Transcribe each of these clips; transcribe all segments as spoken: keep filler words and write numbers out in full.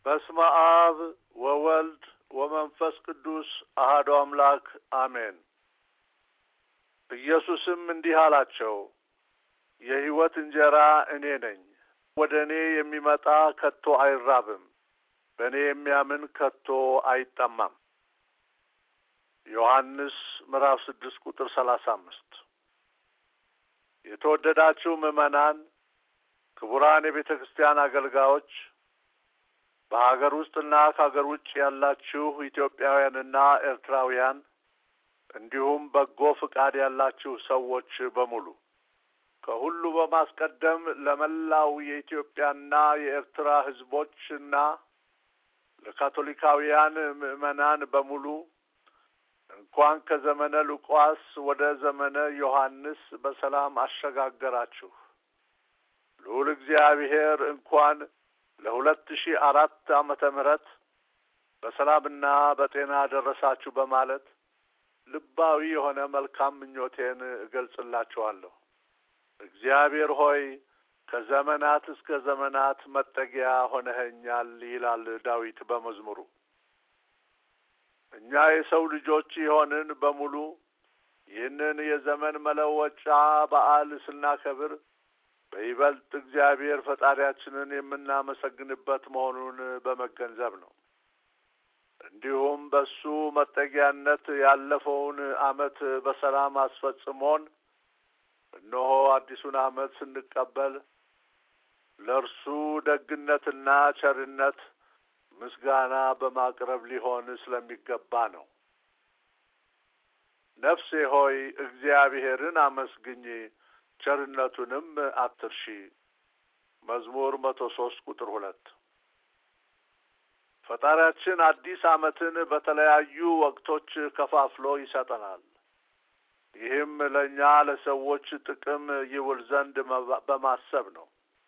በስመ አብ ወወልድ ወመንፈስ ቅዱስ አሐዱ አምላክ አሜን። ኢየሱስም እንዲህ አላቸው፣ የሕይወት እንጀራ እኔ ነኝ። ወደ እኔ የሚመጣ ከቶ አይራብም፣ በእኔ የሚያምን ከቶ አይጠማም። ዮሐንስ ምዕራፍ ስድስት ቁጥር ሰላሳ አምስት። የተወደዳችሁ ምዕመናን፣ ክቡራን የቤተ ክርስቲያን አገልጋዮች፣ በሀገር ውስጥና ከሀገር ውጭ ያላችሁ ኢትዮጵያውያንና ኤርትራውያን እንዲሁም በጎ ፍቃድ ያላችሁ ሰዎች በሙሉ ከሁሉ በማስቀደም ለመላው የኢትዮጵያና የኤርትራ ሕዝቦችና ለካቶሊካውያን ምዕመናን በሙሉ እንኳን ከዘመነ ሉቃስ ወደ ዘመነ ዮሐንስ በሰላም አሸጋገራችሁ። ልዑል እግዚአብሔር እንኳን ለሁለት ሺህ አራት ዓመተ ምህረት በሰላምና በጤና ደረሳችሁ በማለት ልባዊ የሆነ መልካም ምኞቴን እገልጽላችኋለሁ። እግዚአብሔር ሆይ ከዘመናት እስከ ዘመናት መጠጊያ ሆነኸኛል ይላል ዳዊት በመዝሙሩ። እኛ የሰው ልጆች የሆንን በሙሉ ይህንን የዘመን መለወጫ በዓል ስናከብር በይበልጥ እግዚአብሔር ፈጣሪያችንን የምናመሰግንበት መሆኑን በመገንዘብ ነው። እንዲሁም በሱ መጠጊያነት ያለፈውን ዓመት በሰላም አስፈጽሞን እነሆ አዲሱን ዓመት ስንቀበል ለእርሱ ደግነትና ቸርነት ምስጋና በማቅረብ ሊሆን ስለሚገባ ነው። ነፍሴ ሆይ እግዚአብሔርን አመስግኝ፣ ቸርነቱንም አትርሺ። መዝሙር መቶ ሦስት ቁጥር ሁለት። ፈጣሪያችን አዲስ ዓመትን በተለያዩ ወቅቶች ከፋፍሎ ይሰጠናል። ይህም ለእኛ ለሰዎች ጥቅም ይውል ዘንድ በማሰብ ነው።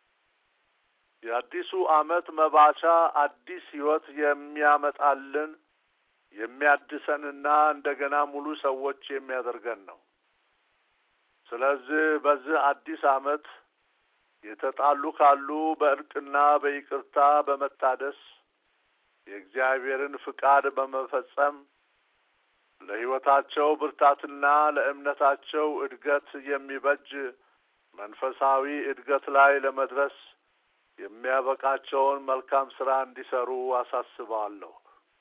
የአዲሱ ዓመት መባቻ አዲስ ሕይወት የሚያመጣልን የሚያድሰንና እንደገና ሙሉ ሰዎች የሚያደርገን ነው። ስለዚህ በዚህ አዲስ ዓመት የተጣሉ ካሉ በእርቅና በይቅርታ በመታደስ የእግዚአብሔርን ፍቃድ በመፈጸም ለሕይወታቸው ብርታትና ለእምነታቸው እድገት የሚበጅ መንፈሳዊ እድገት ላይ ለመድረስ የሚያበቃቸውን መልካም ሥራ እንዲሰሩ አሳስባለሁ።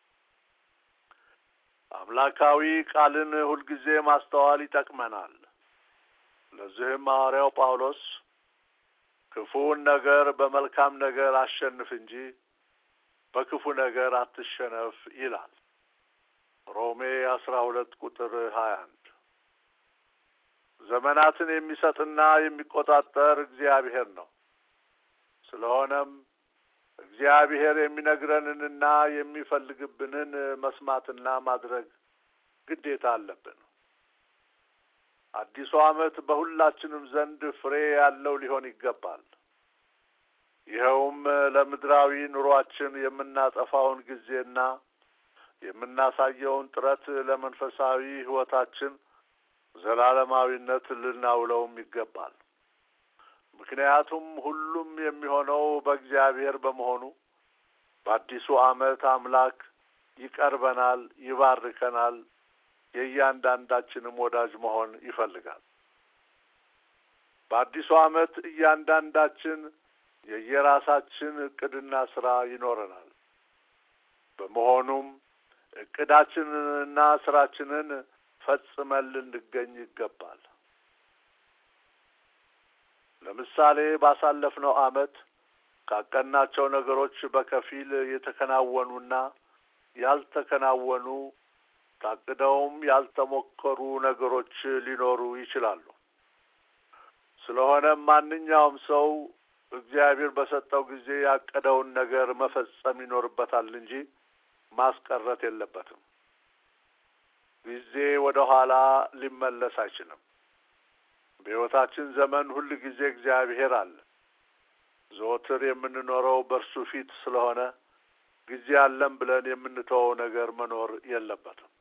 አምላካዊ ቃልን ሁልጊዜ ማስተዋል ይጠቅመናል። ለዚህም ሐዋርያው ጳውሎስ ክፉውን ነገር በመልካም ነገር አሸንፍ እንጂ በክፉ ነገር አትሸነፍ ይላል። ሮሜ አስራ ሁለት ቁጥር ሀያ አንድ። ዘመናትን የሚሰጥና የሚቆጣጠር እግዚአብሔር ነው። ስለሆነም እግዚአብሔር የሚነግረንንና የሚፈልግብንን መስማትና ማድረግ ግዴታ አለብን። አዲሱ ዓመት በሁላችንም ዘንድ ፍሬ ያለው ሊሆን ይገባል። ይኸውም ለምድራዊ ኑሯችን የምናጠፋውን ጊዜና የምናሳየውን ጥረት ለመንፈሳዊ ሕይወታችን ዘላለማዊነት ልናውለውም ይገባል። ምክንያቱም ሁሉም የሚሆነው በእግዚአብሔር በመሆኑ በአዲሱ ዓመት አምላክ ይቀርበናል፣ ይባርከናል፣ የእያንዳንዳችንም ወዳጅ መሆን ይፈልጋል። በአዲሱ ዓመት እያንዳንዳችን የየራሳችን ዕቅድና ሥራ ይኖረናል። በመሆኑም ዕቅዳችንንና ሥራችንን ፈጽመን ልንገኝ ይገባል። ለምሳሌ ባሳለፍነው ዓመት ካቀናቸው ነገሮች በከፊል የተከናወኑና ያልተከናወኑ ታቅደውም ያልተሞከሩ ነገሮች ሊኖሩ ይችላሉ። ስለሆነም ማንኛውም ሰው እግዚአብሔር በሰጠው ጊዜ ያቀደውን ነገር መፈጸም ይኖርበታል እንጂ ማስቀረት የለበትም። ጊዜ ወደ ኋላ ሊመለስ አይችልም። በሕይወታችን ዘመን ሁል ጊዜ እግዚአብሔር አለ። ዘወትር የምንኖረው በእርሱ ፊት ስለሆነ ጊዜ አለን ብለን የምንተወው ነገር መኖር የለበትም።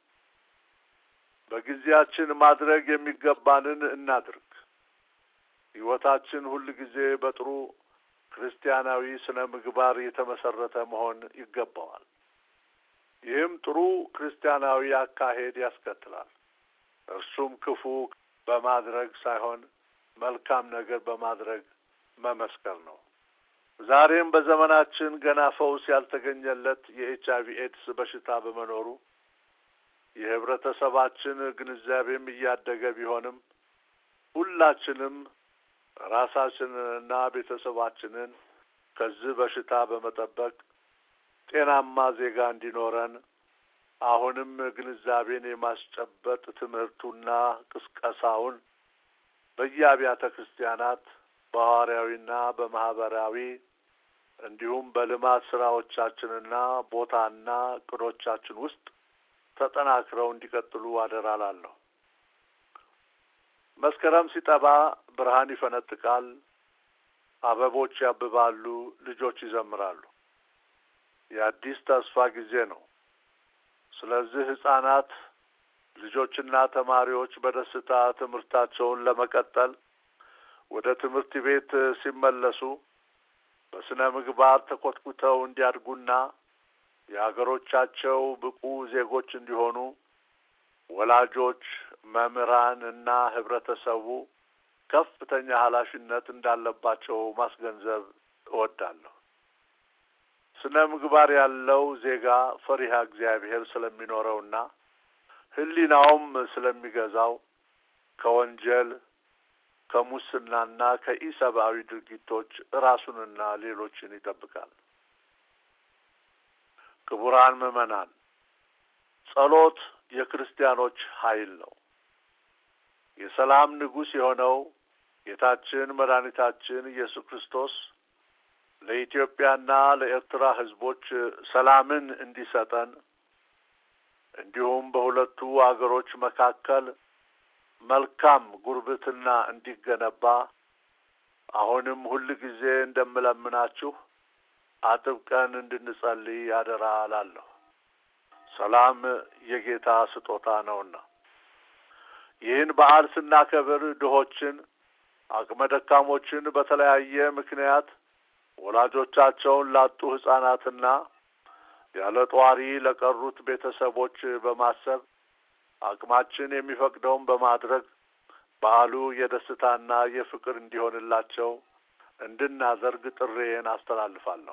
በጊዜያችን ማድረግ የሚገባንን እናድርግ። ሕይወታችን ሁል ጊዜ በጥሩ ክርስቲያናዊ ስነ ምግባር የተመሰረተ መሆን ይገባዋል። ይህም ጥሩ ክርስቲያናዊ አካሄድ ያስከትላል። እርሱም ክፉ በማድረግ ሳይሆን መልካም ነገር በማድረግ መመስከር ነው። ዛሬም በዘመናችን ገና ፈውስ ያልተገኘለት የኤች አይ ቪ ኤድስ በሽታ በመኖሩ የህብረተሰባችን ግንዛቤም እያደገ ቢሆንም ሁላችንም ራሳችንንና ቤተሰባችንን ከዚህ በሽታ በመጠበቅ ጤናማ ዜጋ እንዲኖረን አሁንም ግንዛቤን የማስጨበጥ ትምህርቱና ቅስቀሳውን በየአብያተ ክርስቲያናት በሐዋርያዊና በማህበራዊ እንዲሁም በልማት ስራዎቻችንና ቦታና ቅዶቻችን ውስጥ ተጠናክረው እንዲቀጥሉ አደራላለሁ። መስከረም ሲጠባ ብርሃን ይፈነጥቃል፣ አበቦች ያብባሉ፣ ልጆች ይዘምራሉ። የአዲስ ተስፋ ጊዜ ነው። ስለዚህ ህፃናት ልጆችና ተማሪዎች በደስታ ትምህርታቸውን ለመቀጠል ወደ ትምህርት ቤት ሲመለሱ በስነ ምግባር ተኮትኩተው እንዲያድጉና የሀገሮቻቸው ብቁ ዜጎች እንዲሆኑ ወላጆች፣ መምህራን እና ህብረተሰቡ ከፍተኛ ኃላፊነት እንዳለባቸው ማስገንዘብ እወዳለሁ። ስነ ምግባር ያለው ዜጋ ፈሪሃ እግዚአብሔር ስለሚኖረውና ህሊናውም ስለሚገዛው ከወንጀል ከሙስናና ከኢሰብአዊ ድርጊቶች ራሱንና ሌሎችን ይጠብቃል። ክቡራን ምዕመናን፣ ጸሎት የክርስቲያኖች ኃይል ነው። የሰላም ንጉሥ የሆነው ጌታችን መድኃኒታችን ኢየሱስ ክርስቶስ ለኢትዮጵያና ለኤርትራ ህዝቦች ሰላምን እንዲሰጠን እንዲሁም በሁለቱ አገሮች መካከል መልካም ጉርብትና እንዲገነባ አሁንም ሁሉ ጊዜ እንደምለምናችሁ አጥብቀን እንድንጸልይ አደራ እላለሁ። ሰላም የጌታ ስጦታ ነውና ይህን በዓል ስናከብር ድሆችን፣ አቅመ ደካሞችን፣ በተለያየ ምክንያት ወላጆቻቸውን ላጡ ህፃናትና ያለ ጧሪ ለቀሩት ቤተሰቦች በማሰብ አቅማችን የሚፈቅደውን በማድረግ በዓሉ የደስታና የፍቅር እንዲሆንላቸው እንድናደርግ ጥሬን አስተላልፋለሁ።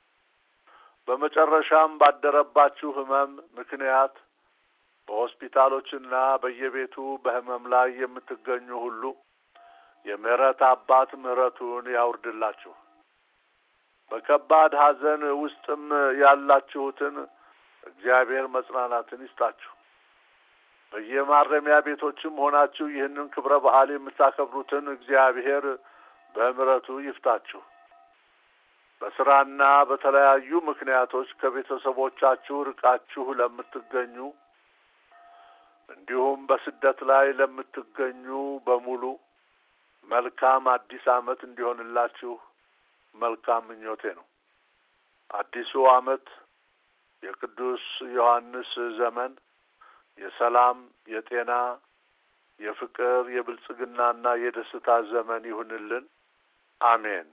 በመጨረሻም ባደረባችሁ ህመም ምክንያት በሆስፒታሎችና በየቤቱ በህመም ላይ የምትገኙ ሁሉ የምህረት አባት ምህረቱን ያውርድላችሁ። በከባድ ሐዘን ውስጥም ያላችሁትን እግዚአብሔር መጽናናትን ይስጣችሁ። በየማረሚያ ቤቶችም ሆናችሁ ይህንን ክብረ በዓል የምታከብሩትን እግዚአብሔር በምህረቱ ይፍታችሁ። በስራና በተለያዩ ምክንያቶች ከቤተሰቦቻችሁ ርቃችሁ ለምትገኙ እንዲሁም በስደት ላይ ለምትገኙ በሙሉ መልካም አዲስ ዓመት እንዲሆንላችሁ መልካም ምኞቴ ነው። አዲሱ ዓመት የቅዱስ ዮሐንስ ዘመን የሰላም፣ የጤና፣ የፍቅር፣ የብልጽግናና የደስታ ዘመን ይሁንልን። አሜን።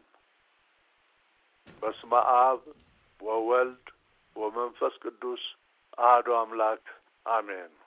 በስመ አብ ወወልድ ወመንፈስ ቅዱስ አሐዱ አምላክ አሜን።